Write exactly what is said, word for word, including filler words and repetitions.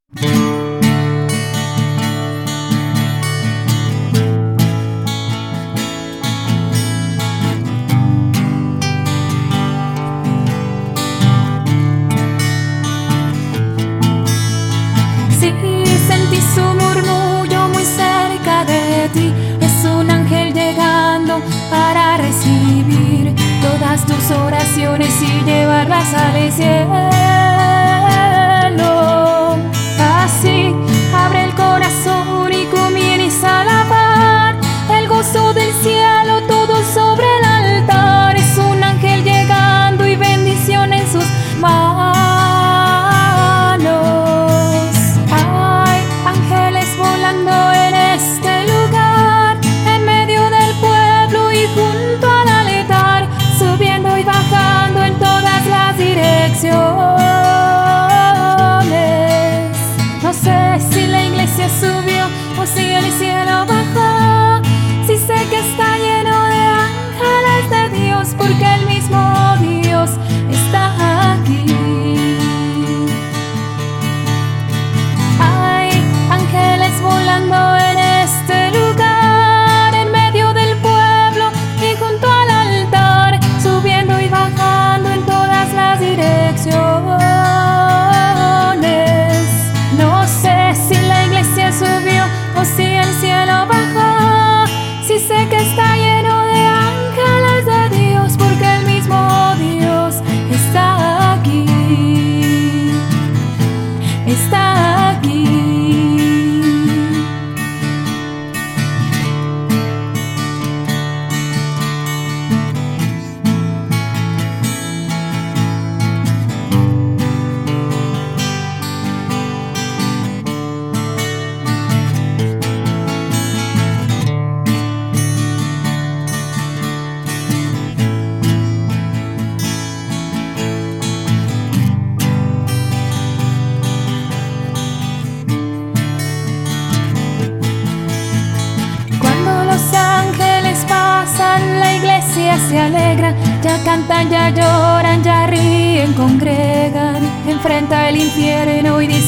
Sí, sentí su murmullo muy cerca de ti. Es un ángel llegando para recibir todas tus oraciones y llevarlas al cielo. Así, abre el corazón y comienza a alabar el gozo del cielo, todo sobre el altar. Es un ángel llegando y bendición en sus manos. Hay ángeles volando en este lugar, en medio del pueblo y junto al altar, subiendo y bajando en todas las direcciones. No sé si la iglesia subió o si el cielo bajó. Sí sé que está lleno de ángeles de Dios, porque el mismo Dios está aquí. Hay ángeles volando en este lugar, en medio del pueblo y junto al altar, subiendo y bajando en todas las direcciones. No sé si la iglesia subió o si el cielo bajó. Sí sé que está lleno de ángeles de Dios, porque el mismo Dios está aquí. Está aquí. La iglesia se alegra, ya cantan, ya lloran, ya ríen, congregan, enfrenta el infierno y